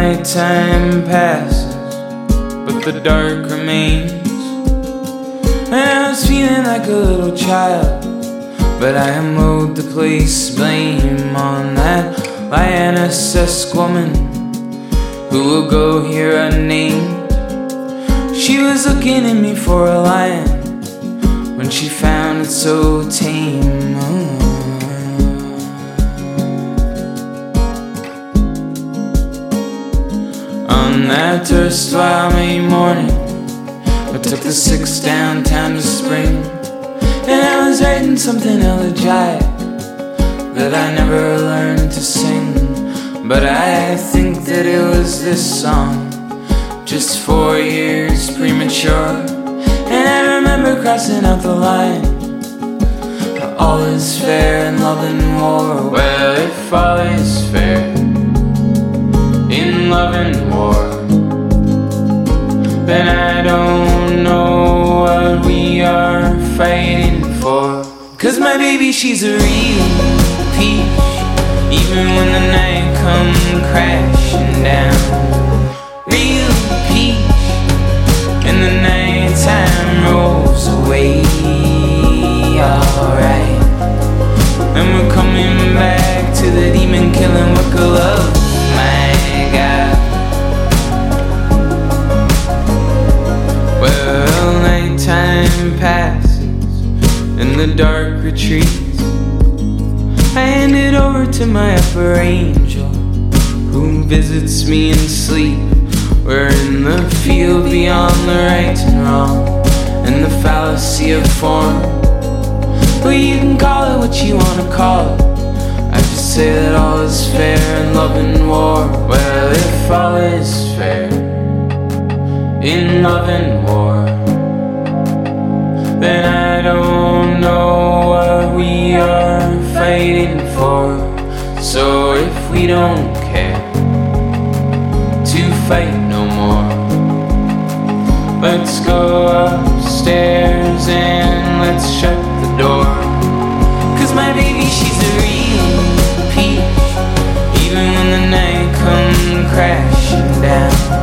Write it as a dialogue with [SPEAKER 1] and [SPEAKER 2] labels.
[SPEAKER 1] nighttime passes, but the dark remains. And I was feeling like a little child, but I unload to place blame on that lioness-esque woman who will go here unnamed. She was looking at me for a lion when she found it so tame. On that erstwhile May morning, I took the 6 downtown to Spring, and I was writing something elegiac that I never learned to sing. But I think that it was this song, just 4 years premature. And I remember crossing out the line, all is fair in love and war. Well, if all is fair in love and war, then I don't know what we are fighting for. 'Cause my baby, she's a real peach, even when the night comes crashing down. Real peach, and the nighttime rolls away. Alright, and we're coming back to the demon-killing work of love. My God. Well, nighttime passes and the dark retreats. I hand it over to my upper angel, who visits me in sleep. We're in the field beyond the right and wrong, and the fallacy of form. Well, you can call it what you want to call it. I just say that all is fair in love and war. Well, if all is fair in love and war, then I don't know what we are fighting for. So if we don't care to fight no more, let's go upstairs and let's shut the door. 'Cause my baby, she's a real peach, even when the night comes crashing down.